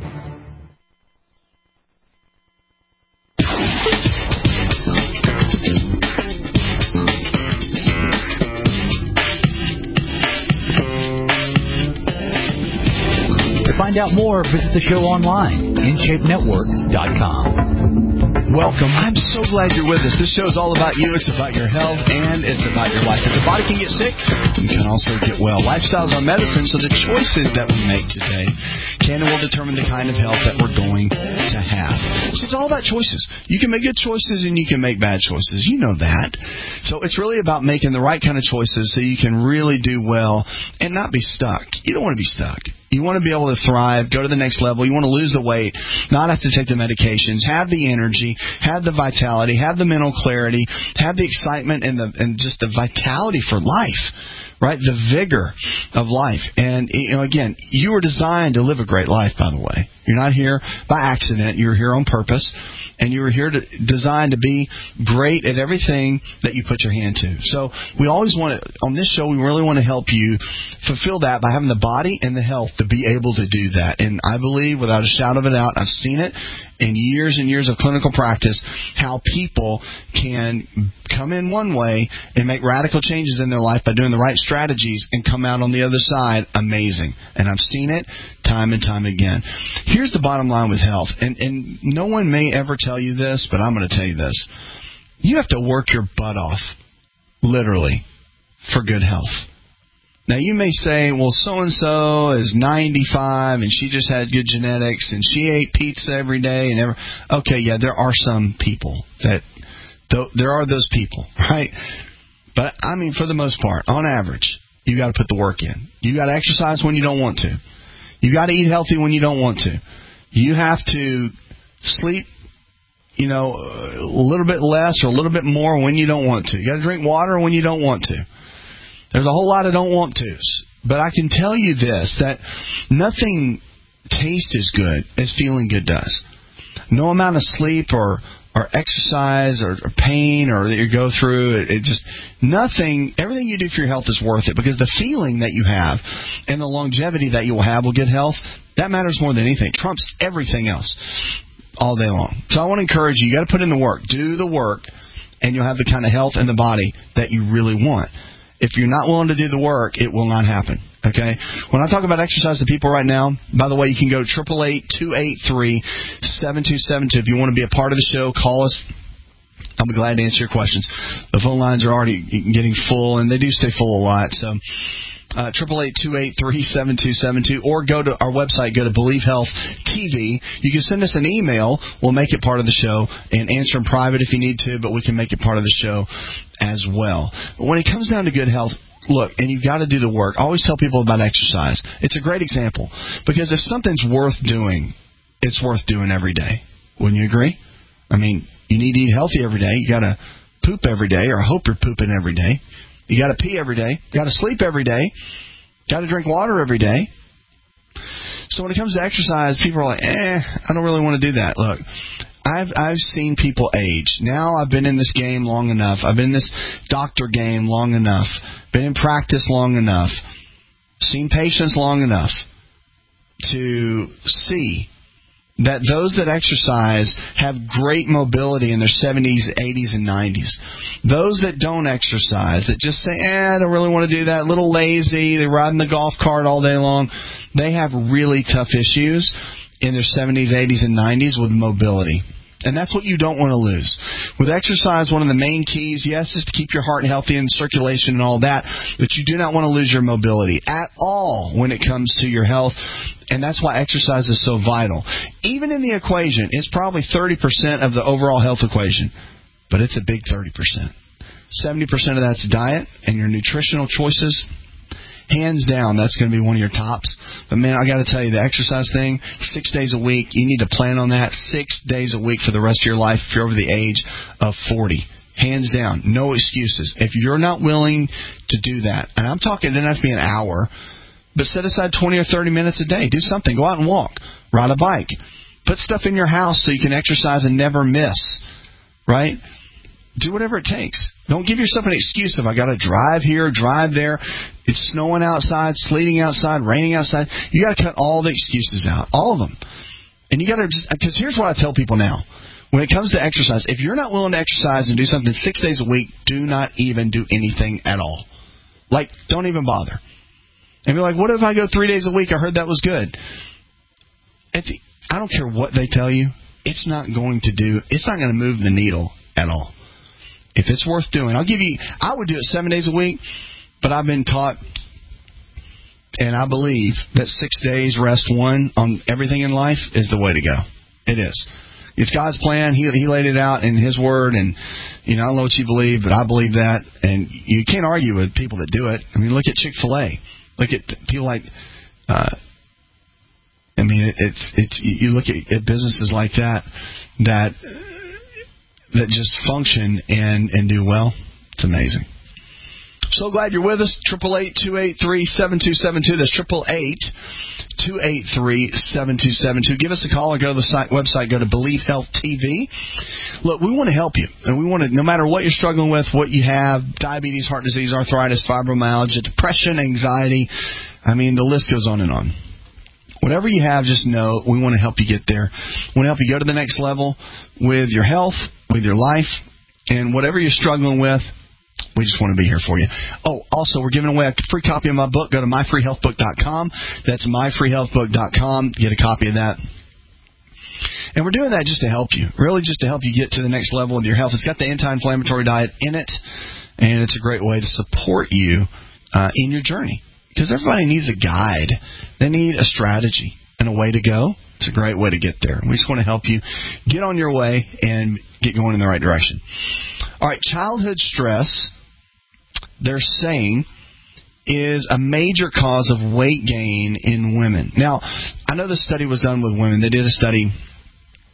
To find out more, visit the show online, in shape network dot com. Welcome. I'm so glad you're with us. This show's all about you. It's about your health, and it's about your life. If the body can get sick, you can also get well. Lifestyles are medicine, so the choices that we make today can and will determine the kind of health that we're going to have. So it's all about choices. You can make good choices, and you can make bad choices. You know that. So it's really about making the right kind of choices so you can really do well and not be stuck. You don't want to be stuck. You want to be able to thrive, go to the next level. You want to lose the weight, not have to take the medications, have the energy, have the vitality, have the mental clarity, have the excitement and the and just the vitality for life, right? The vigor of life. And, you know, again, you were designed to live a great life, by the way. You're not here by accident. You're here on purpose. And you were here to, designed to be great at everything that you put your hand to. So we always want to, on this show, we really want to help you fulfill that by having the body and the health to be able to do that. And I believe, without a shadow of a doubt, I've seen it in years and years of clinical practice, how people can come in one way and make radical changes in their life by doing the right strategies and come out on the other side amazing. And I've seen it time and time again. Here's the bottom line with health, and, and no one may ever tell you this, but I'm going to tell you this. You have to work your butt off, literally, for good health. Now, you may say, well, so-and-so is ninety-five, and she just had good genetics, and she ate pizza every day. and every... Okay, yeah, there are some people that, th- there are those people, right? But, I mean, for the most part, on average, you got to put the work in. You got to exercise when you don't want to. You got to eat healthy when you don't want to. You have to Sleep, you know, a little bit less or a little bit more when you don't want to. You got to drink water when you don't want to. There's a whole lot of don't want tos. But I can tell you this, that nothing tastes as good as feeling good does. No amount of sleep or or exercise or, or pain or that you go through, it, it just, nothing, everything you do for your health is worth it, because the feeling that you have and the longevity that you will have with good health, that matters more than anything. It trumps everything else all day long. So I want to encourage you, you got to put in the work. Do the work, and you'll have the kind of health in the body that you really want. If you're not willing to do the work, it will not happen. Okay? When I talk about exercise to people right now, by the way, you can go to eight eight eight, two eight three, seven two seven two. If you want to be a part of the show, call us. I'll be glad to answer your questions. The phone lines are already getting full, and they do stay full a lot. So uh, eight eight eight, two eight three, seven two seven two, or go to our website, go to Believe Health T V. You can send us an email. We'll make it part of the show and answer in private if you need to, but we can make it part of the show as well. But when it comes down to good health, look, and you've got to do the work. I always tell people about exercise. It's a great example, because if something's worth doing, it's worth doing every day. Wouldn't you agree? I mean, you need to eat healthy every day. You got to poop every day, or I hope you're pooping every day. You got to pee every day. You got to sleep every day. Got to drink water every day. So when it comes to exercise, people are like, eh, I don't really want to do that. Look, I've I've seen people age. Now I've been in this game long enough. I've been in this doctor game long enough. Been in practice long enough. Seen patients long enough to see that those that exercise have great mobility in their seventies, eighties, and nineties. Those that don't exercise, that just say, eh, I don't really want to do that, a little lazy, they're riding the golf cart all day long, they have really tough issues in their seventies, eighties, and nineties with mobility. And that's what you don't want to lose. With exercise, one of the main keys, yes, is to keep your heart healthy and circulation and all that, but you do not want to lose your mobility at all when it comes to your health, and that's why exercise is so vital. Even in the equation, it's probably thirty percent of the overall health equation, but it's a big thirty percent. seventy percent of that's diet and your nutritional choices. Hands down, that's going to be one of your tops. But, man, I got to tell you, the exercise thing, six days a week, you need to plan on that six days a week for the rest of your life if you're over the age of forty. Hands down. No excuses. If you're not willing to do that, and I'm talking, it doesn't have to be an hour, but set aside twenty or thirty minutes a day. Do something. Go out and walk. Ride a bike. Put stuff in your house so you can exercise and never miss. Right? Do whatever it takes. Don't give yourself an excuse of, I got to drive here, drive there. It's snowing outside, sleeting outside, raining outside. You got to cut all the excuses out. All of them. And you got to just, because here's what I tell people now. When it comes to exercise, if you're not willing to exercise and do something six days a week, do not even do anything at all. Like, don't even bother. And be like, what if I go three days a week? I heard that was good. If, I don't care what they tell you. It's not going to do, it's not going to move the needle at all. If it's worth doing, I'll give you, I would do it seven days a week, but I've been taught, and I believe, that six days rest one on everything in life is the way to go. It is. It's God's plan. He He laid it out in His Word, and, you know, I don't know what you believe, but I believe that, and you can't argue with people that do it. I mean, look at Chick-fil-A. Look at people like, uh, I mean, it, it's, it's, you look at, at businesses like that, that, that just function and, and do well. It's amazing. So glad you're with us. eight eight eight, two eight three, seven two seven two. That's eight eight eight, two eight three, seven two seven two. Give us a call or go to the site, website. Go to Believe Health T V. Look, we want to help you. And we want to, no matter what you're struggling with, what you have, diabetes, heart disease, arthritis, fibromyalgia, depression, anxiety. I mean, the list goes on and on. Whatever you have, just know we want to help you get there. We want to help you go to the next level with your health, with your life, and whatever you're struggling with, we just want to be here for you. Oh, also, we're giving away a free copy of my book. Go to my free health book dot com. That's my free health book dot com. Get a copy of that. And we're doing that just to help you, really just to help you get to the next level with your health. It's got the anti-inflammatory diet in it, and it's a great way to support you uh, in your journey. Because everybody needs a guide. They need a strategy and a way to go. It's a great way to get there. We just want to help you get on your way and get going in the right direction. All right, childhood stress, they're saying, is a major cause of weight gain in women. Now, I know this study was done with women. They did a study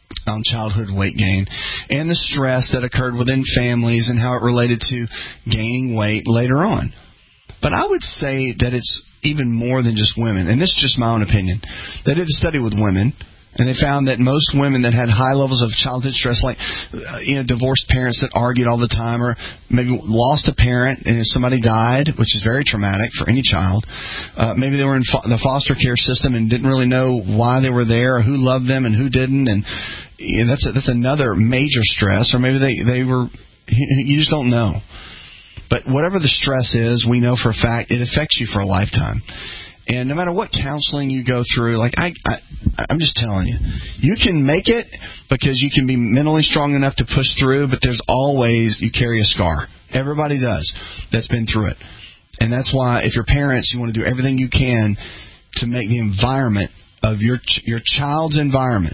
on childhood weight gain and the stress that occurred within families and how it related to gaining weight later on. But I would say that it's even more than just women, and this is just my own opinion. They did a study with women, and they found that most women that had high levels of childhood stress, like uh, you know, divorced parents that argued all the time, or maybe lost a parent and somebody died, which is very traumatic for any child. Uh, maybe they were in fo- the foster care system and didn't really know why they were there, or who loved them and who didn't, and you know, that's a, that's another major stress. Or maybe they they were, you just don't know. But whatever the stress is, we know for a fact it affects you for a lifetime. And no matter what counseling you go through, like I, I, I'm just telling you, you can make it because you can be mentally strong enough to push through, but there's always, you carry a scar. Everybody does that's been through it. And that's why if you're parents, you want to do everything you can to make the environment of your your child's environment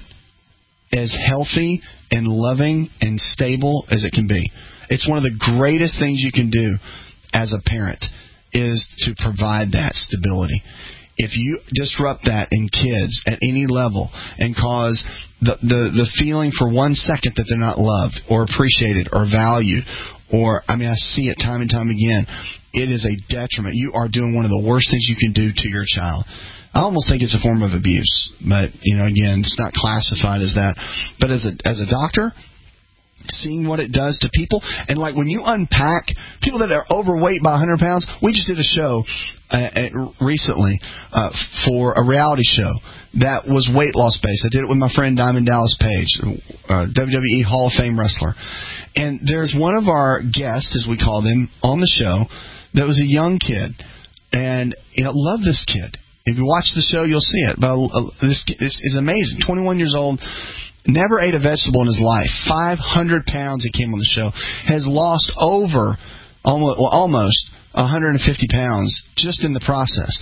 as healthy and loving and stable as it can be. It's one of the greatest things you can do as a parent is to provide that stability. If you disrupt that in kids at any level and cause the, the, the feeling for one second that they're not loved or appreciated or valued, or, I mean, I see it time and time again, it is a detriment. You are doing one of the worst things you can do to your child. I almost think it's a form of abuse, but, you know, again, it's not classified as that. But as a as a doctor, seeing what it does to people, and like when you unpack people that are overweight by one hundred pounds, we just did a show uh, recently uh, for a reality show that was weight loss based. I did it with my friend Diamond Dallas Page, uh, W W E Hall of Fame wrestler. And there's one of our guests, as we call them, on the show that was a young kid, and you know, love this kid. If you watch the show, you'll see it. But uh, this, this is amazing. twenty-one years old. Never ate a vegetable in his life. five hundred pounds he came on the show. Has lost over almost, well, almost one hundred fifty pounds just in the process.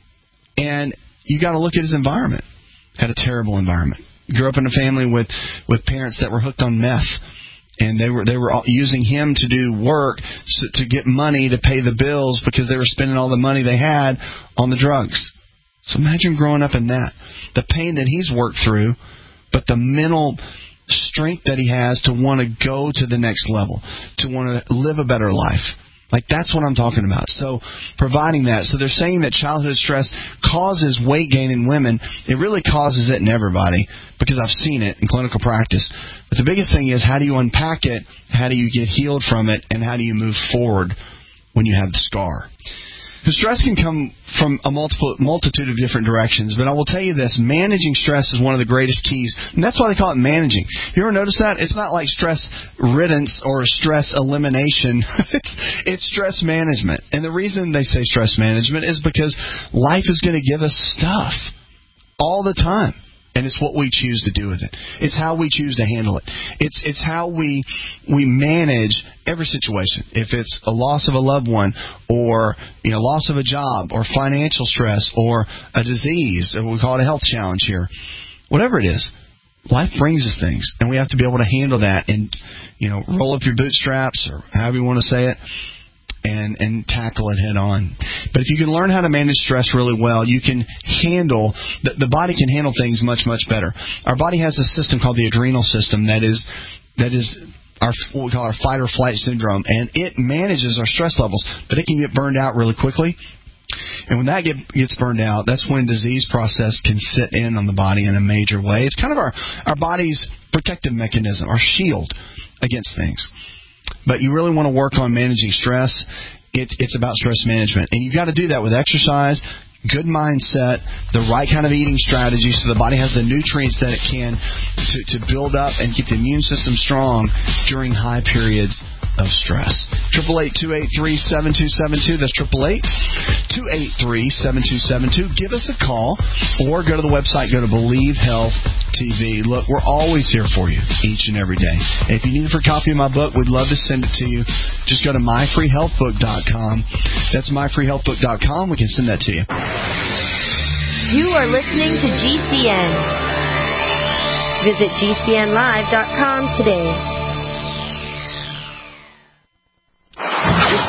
And you got to look at his environment. Had a terrible environment. Grew up in a family with, with parents that were hooked on meth. And they were they were using him to do work so, to get money to pay the bills because they were spending all the money they had on the drugs. So imagine growing up in that. The pain that he's worked through, but the mental strength that he has to want to go to the next level, to want to live a better life. Like, that's what I'm talking about. So providing that. So they're saying that childhood stress causes weight gain in women. It really causes it in everybody because I've seen it in clinical practice. But the biggest thing is, how do you unpack it? How do you get healed from it? And how do you move forward when you have the scar? The stress can come from a multiple, multitude of different directions, but I will tell you this, managing stress is one of the greatest keys, and that's why they call it managing. You ever notice that? It's not like stress riddance or stress elimination. it's, it's stress management. And the reason they say stress management is because life is going to give us stuff all the time. And it's what we choose to do with it. It's how we choose to handle it. It's it's how we we manage every situation. If it's a loss of a loved one, or you know, loss of a job, or financial stress, or a disease, or we call it a health challenge here. Whatever it is, life brings us things, and we have to be able to handle that and you know, roll up your bootstraps, or however you want to say it. And, and tackle it head on. But if you can learn how to manage stress really well, you can handle, the, the body can handle things much, much better. Our body has a system called the adrenal system that is, that is our, what we call our fight or flight syndrome. And it manages our stress levels, but it can get burned out really quickly. And when that get, gets burned out, that's when disease process can sit in on the body in a major way. It's kind of our, our body's protective mechanism, our shield against things. But you really want to work on managing stress. It, it's about stress management. And you've got to do that with exercise, good mindset, the right kind of eating strategy so the body has the nutrients that it can to, to build up and keep the immune system strong during high periods of stress. eight eight eight, two eight three, seven two seven two. That's eight eight eight, two eight three, seven two seven two. Give us a call or go to the website. Go to Believe Health T V. Look, we're always here for you each and every day. If you need it for a copy of my book, we'd love to send it to you. Just go to my free health book dot com. That's my free health book dot com. We can send that to you. You are listening to G C N. Visit G C N live dot com today.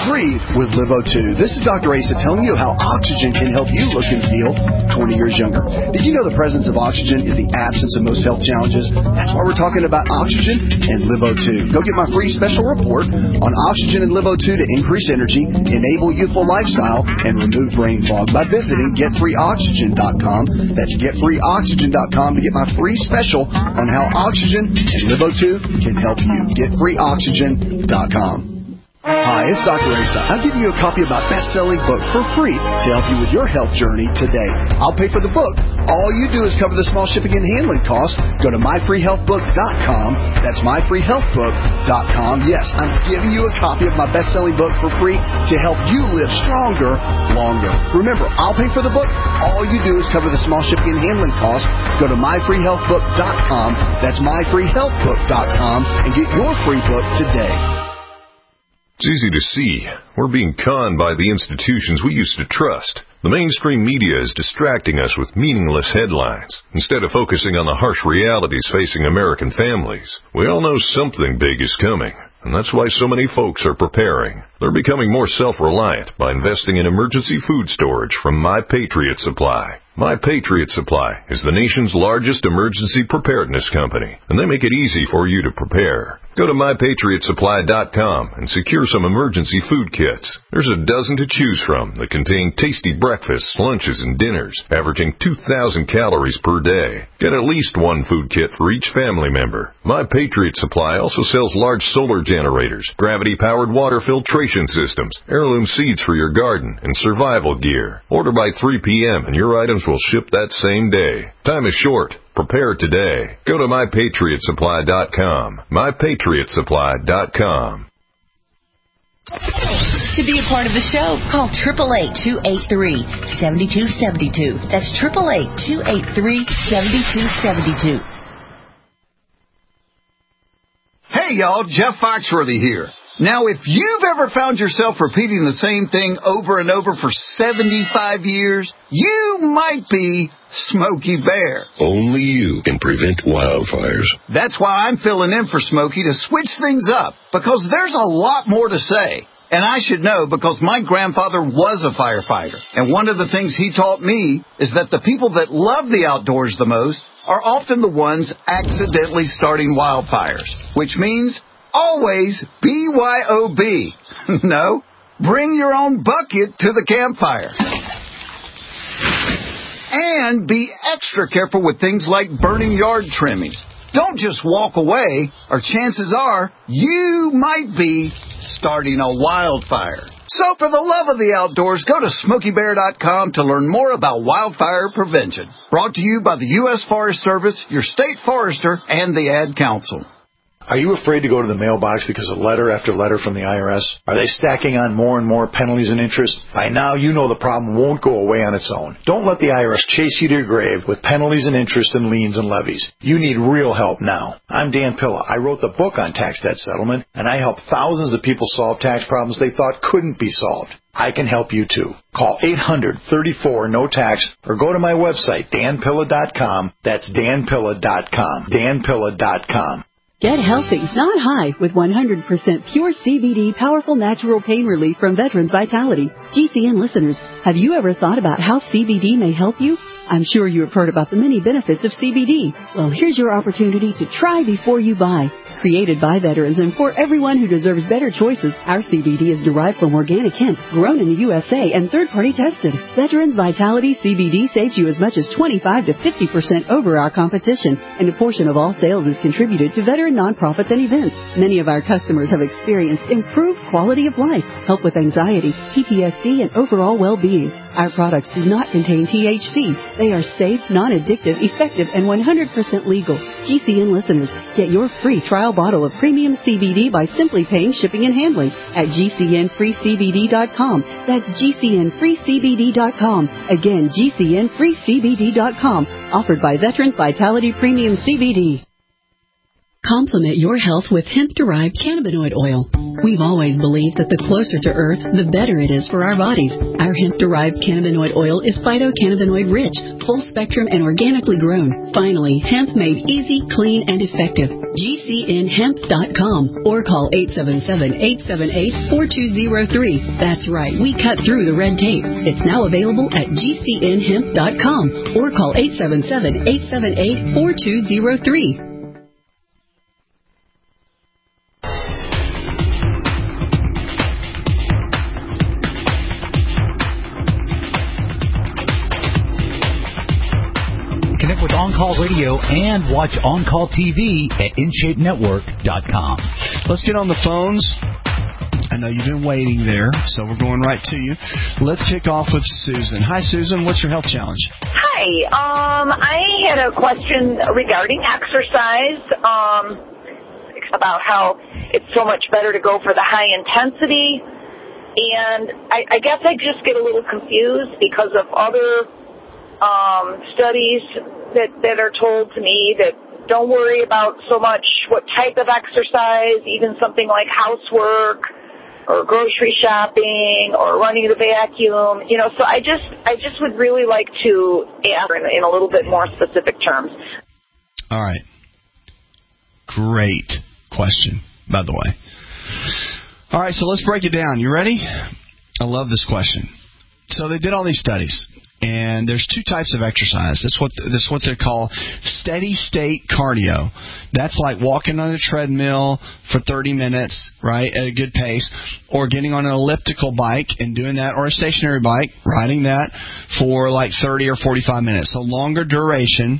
free with Live O two. This is Doctor Asa telling you how oxygen can help you look and feel twenty years younger. Did you know the presence of oxygen is the absence of most health challenges? That's why we're talking about oxygen and Live O two. Go get my free special report on oxygen and Live O two to increase energy, enable youthful lifestyle, and remove brain fog by visiting get free oxygen dot com. That's get free oxygen dot com to get my free special on how oxygen and Live O two can help you. get free oxygen dot com. Hi, it's Doctor Asa. I'm giving you a copy of my best-selling book for free to help you with your health journey today. I'll pay for the book. All you do is cover the small shipping and handling costs. Go to my free health book dot com. That's my free health book dot com. Yes, I'm giving you a copy of my best-selling book for free to help you live stronger, longer. Remember, I'll pay for the book. All you do is cover the small shipping and handling costs. Go to my free health book dot com. That's my free health book dot com and get your free book today. It's easy to see. We're being conned by the institutions we used to trust. The mainstream media is distracting us with meaningless headlines, instead of focusing on the harsh realities facing American families. We all know something big is coming, and that's why so many folks are preparing. They're becoming more self-reliant by investing in emergency food storage from My Patriot Supply. My Patriot Supply is the nation's largest emergency preparedness company, and they make it easy for you to prepare. Go to my patriot supply dot com and secure some emergency food kits. There's a dozen to choose from that contain tasty breakfasts, lunches, and dinners, averaging two thousand calories per day. Get at least one food kit for each family member. My Patriot Supply also sells large solar generators, gravity-powered water filtration systems, heirloom seeds for your garden, and survival gear. Order by three p.m. and your items will ship that same day. Time is short. Prepare today. Go to my patriot supply dot com. my patriot supply dot com. To be a part of the show, call eight eight eight, two eight three, seven two seven two. That's eight eight eight, two eight three, seven two seven two. Hey, y'all. Jeff Foxworthy here. Now, if you've ever found yourself repeating the same thing over and over for seventy-five years, you might be Smokey Bear. Only you can prevent wildfires. That's why I'm filling in for Smokey to switch things up, because there's a lot more to say. And I should know because my grandfather was a firefighter. And one of the things he taught me is that the people that love the outdoors the most are often the ones accidentally starting wildfires, which means always B Y O B. No, bring your own bucket to the campfire. And be extra careful with things like burning yard trimmings. Don't just walk away, or chances are you might be starting a wildfire. So for the love of the outdoors, go to smokey bear dot com to learn more about wildfire prevention. Brought to you by the U S Forest Service, your state forester, and the Ad Council. Are you afraid to go to the mailbox because of letter after letter from the I R S? Are they stacking on more and more penalties and interest? By now, you know the problem won't go away on its own. Don't let the I R S chase you to your grave with penalties and interest and liens and levies. You need real help now. I'm Dan Pilla. I wrote the book on tax debt settlement, and I help thousands of people solve tax problems they thought couldn't be solved. I can help you too. Call eight hundred, thirty-four, no tax or go to my website, dan pilla dot com. That's dan pilla dot com. dan pilla dot com. Get healthy, not high, with one hundred percent pure C B D powerful natural pain relief from Veterans Vitality. G C N listeners, have you ever thought about how C B D may help you? I'm sure you have heard about the many benefits of C B D. Well, here's your opportunity to try before you buy. Created by veterans and for everyone who deserves better choices, our C B D is derived from organic hemp, grown in the U S A, and third-party tested. Veterans Vitality C B D saves you as much as twenty-five to fifty percent over our competition, and a portion of all sales is contributed to veteran nonprofits and events. Many of our customers have experienced improved quality of life, help with anxiety, P T S D, and overall well-being. Our products do not contain T H C. They are safe, non-addictive, effective, and one hundred percent legal. G C N listeners, get your free trial bottle of premium C B D by simply paying shipping and handling at G C N free C B D dot com. That's G C N free C B D dot com. Again, G C N free C B D dot com. Offered by Veterans Vitality Premium C B D. Complement your health with hemp-derived cannabinoid oil. We've always believed that the closer to Earth, the better it is for our bodies. Our hemp-derived cannabinoid oil is phytocannabinoid rich, full spectrum, and organically grown. Finally, hemp made easy, clean, and effective. G C N hemp dot com or call eight seven seven, eight seven eight, four two zero three. That's right, we cut through the red tape. It's now available at G C N hemp dot com or call eight seven seven, eight seven eight, four two zero three. Connect with On Call Radio and watch On Call T V at in shape network dot com. Let's get on the phones. I know you've been waiting there, so we're going right to you. Let's kick off with Susan. Hi, Susan. What's your health challenge? Hi. Um, I had a question regarding exercise, um, about how it's so much better to go for the high intensity. And I, I guess I just get a little confused because of other um, studies that, that are told to me that don't worry about so much what type of exercise, even something like housework or grocery shopping or running the vacuum, you know, so I just I just would really like to answer in, in a little bit more specific terms. All right. Great question, by the way. All right, so let's break it down. You ready? I love this question. So they did all these studies, and there's two types of exercise. That's what that's what they call steady state cardio. That's like walking on a treadmill for thirty minutes, right, at a good pace, or getting on an elliptical bike and doing that, or a stationary bike, riding that for like thirty or forty-five minutes. So longer duration.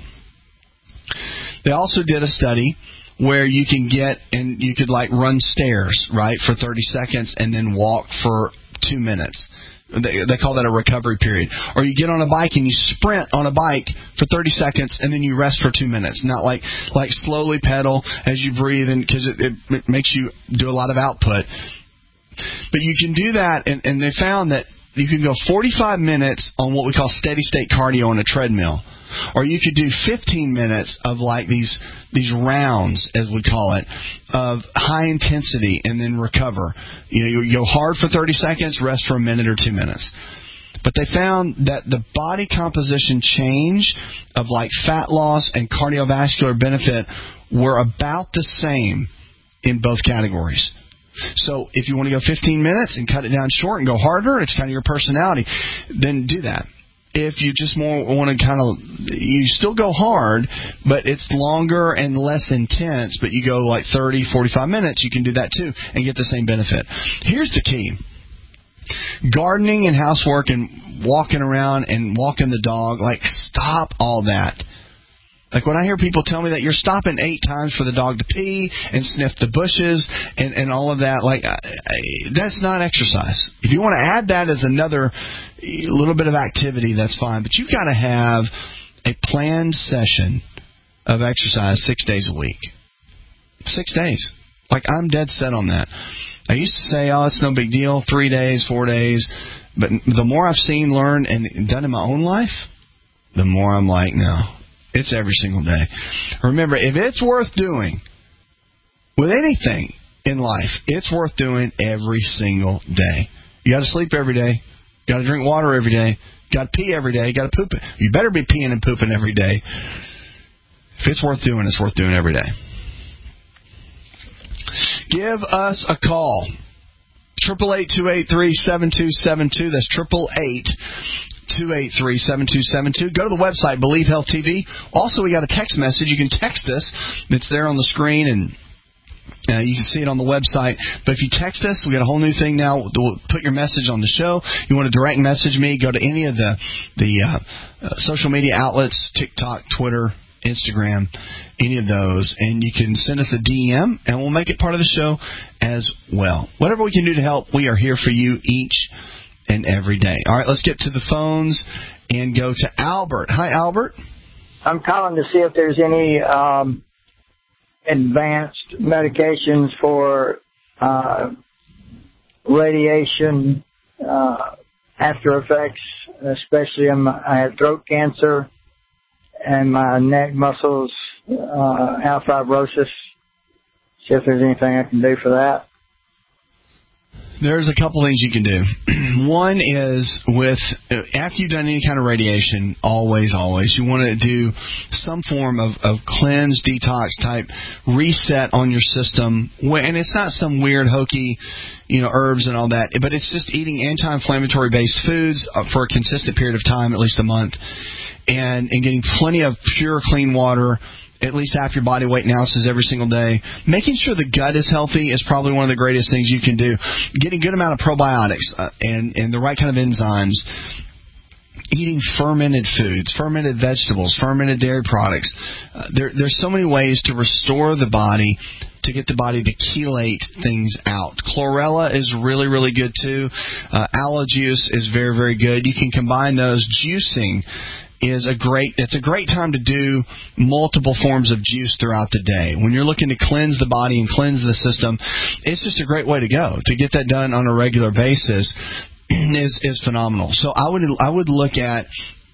They also did a study where you can get and you could like run stairs, right, for thirty seconds and then walk for two minutes. They, they call that a recovery period. Or you get on a bike and you sprint on a bike for thirty seconds and then you rest for two minutes. Not like like slowly pedal as you breathe, and because it, it, it makes you do a lot of output. But you can do that, and, and they found that you can go forty-five minutes on what we call steady state cardio on a treadmill. Or you could do fifteen minutes of like these these rounds, as we call it, of high intensity and then recover. You know, you go hard for thirty seconds, rest for a minute or two minutes. But they found that the body composition change of like fat loss and cardiovascular benefit were about the same in both categories. So if you want to go fifteen minutes and cut it down short and go harder, it's kind of your personality, then do that. If you just more want to kind of, you still go hard, but it's longer and less intense, but you go like thirty, forty-five minutes, you can do that too and get the same benefit. Here's the key. Gardening and housework and walking around and walking the dog, like stop all that. Like when I hear people tell me that you're stopping eight times for the dog to pee and sniff the bushes and, and all of that, like I, I, that's not exercise. If you want to add that as another little bit of activity, that's fine. But you've got to have a planned session of exercise six days a week. Six days. Like I'm dead set on that. I used to say, oh, it's no big deal, three days, four days. But the more I've seen, learned, and done in my own life, the more I'm like, no. It's every single day. Remember, if it's worth doing with anything in life, it's worth doing every single day. You got to sleep every day. You got to drink water every day. You got to pee every day. You got to poop it. You better be peeing and pooping every day. If it's worth doing, it's worth doing every day. Give us a call. Triple eight two eight three seven two seven two. That's triple eight. two eight three, seven two seven two. Go to the website, Believe Health T V. Also, we got a text message. You can text us. It's there on the screen, and uh, you can see it on the website. But if you text us, we got a whole new thing now. We'll put your message on the show. You want to direct message me, go to any of the, the uh, uh, social media outlets, TikTok, Twitter, Instagram, any of those, and you can send us a D M, and we'll make it part of the show as well. Whatever we can do to help, we are here for you each and every day. All right, let's get to the phones and go to Albert. Hi, Albert. I'm calling to see if there's any um, advanced medications for uh, radiation uh, after effects, especially in my, I had throat cancer and my neck muscles uh, have fibrosis, See if there's anything I can do for that. There's a couple things you can do. One is with after you've done any kind of radiation, always, always, you want to do some form of, of cleanse, detox type reset on your system. And it's not some weird, hokey, you know, herbs and all that, but it's just eating anti-inflammatory based foods for a consistent period of time, at least a month, and, and getting plenty of pure, clean water, at least half your body weight in ounces every single day. Making sure the gut is healthy is probably one of the greatest things you can do. Getting a good amount of probiotics uh, and, and the right kind of enzymes. Eating fermented foods, fermented vegetables, fermented dairy products. Uh, there, there's so many ways to restore the body, to get the body to chelate things out. Chlorella is really, really good too. Uh, aloe juice is very, very good. You can combine those. Juicing is a great, it's a great time to do multiple forms of juice throughout the day. When you're looking to cleanse the body and cleanse the system, it's just a great way to go. To get that done on a regular basis is is phenomenal. So I would I would look at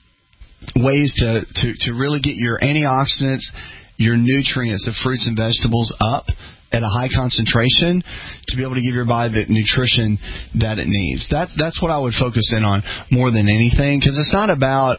ways to, to, to really get your antioxidants, your nutrients of fruits and vegetables up at a high concentration to be able to give your body the nutrition that it needs. That's, that's what I would focus in on more than anything, because it's not about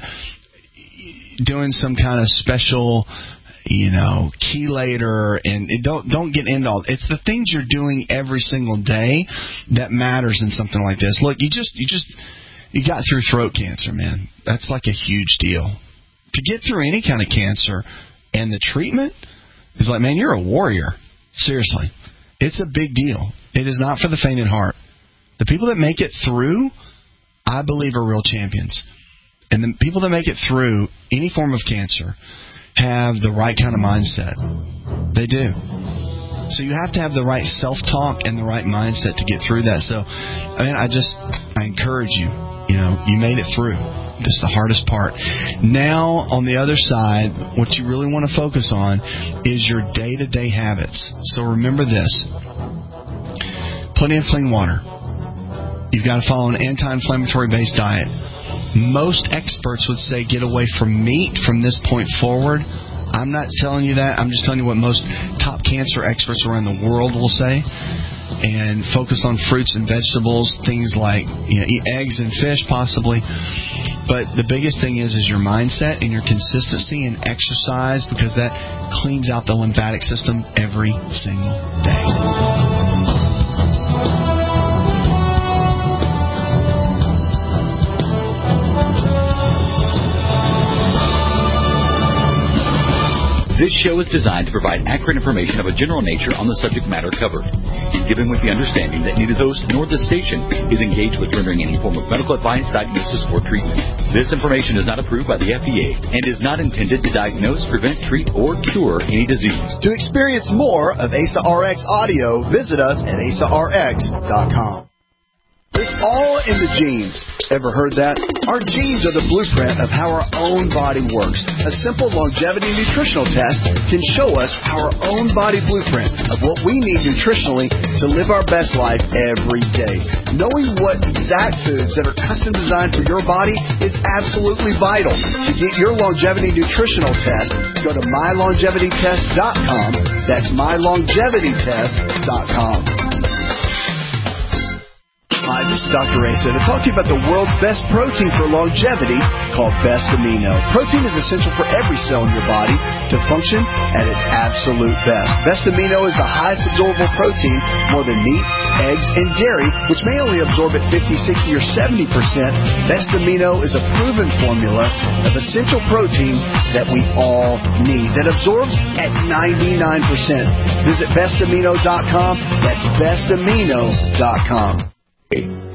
doing some kind of special, you know, chelator, and it don't don't get into all. It's the things you're doing every single day that matters in something like this. Look, you just you just you got through throat cancer, man. That's like a huge deal. To get through any kind of cancer and the treatment is like, man, you're a warrior. Seriously, it's a big deal. It is not for the faint of heart. The people that make it through, I believe, are real champions. And the people that make it through any form of cancer have the right kind of mindset. They do. So you have to have the right self-talk and the right mindset to get through that. So, I mean, I just, I encourage you, you know, you made it through. This is the hardest part. Now, on the other side, what you really want to focus on is your day-to-day habits. So remember this. Plenty of clean water. You've got to follow an anti-inflammatory based diet. Most experts would say get away from meat from this point forward. I'm not telling you that. I'm just telling you what most top cancer experts around the world will say. And focus on fruits and vegetables, things like, you know, eat eggs and fish possibly. But the biggest thing is is your mindset and your consistency and exercise, because that cleans out the lymphatic system every single day. This show is designed to provide accurate information of a general nature on the subject matter covered, given with the understanding that neither host nor the station is engaged with rendering any form of medical advice, diagnosis, or treatment. This information is not approved by the F D A and is not intended to diagnose, prevent, treat, or cure any disease. To experience more of A S A R X audio, visit us at A S A R X dot com. It's all in the genes. Ever heard that? Our genes are the blueprint of how our own body works. A simple longevity nutritional test can show us our own body blueprint of what we need nutritionally to live our best life every day. Knowing what exact foods that are custom designed for your body is absolutely vital. To get your longevity nutritional test, go to my longevity test dot com. That's my longevity test dot com. Hi, this is Doctor Asa to talk to you about the world's best protein for longevity called Best Amino. Protein is essential for every cell in your body to function at its absolute best. Best Amino is the highest absorbable protein, more than meat, eggs, and dairy, which may only absorb at fifty, sixty, or seventy percent. Best Amino is a proven formula of essential proteins that we all need that absorbs at ninety-nine percent. Visit best amino dot com. That's best amino dot com.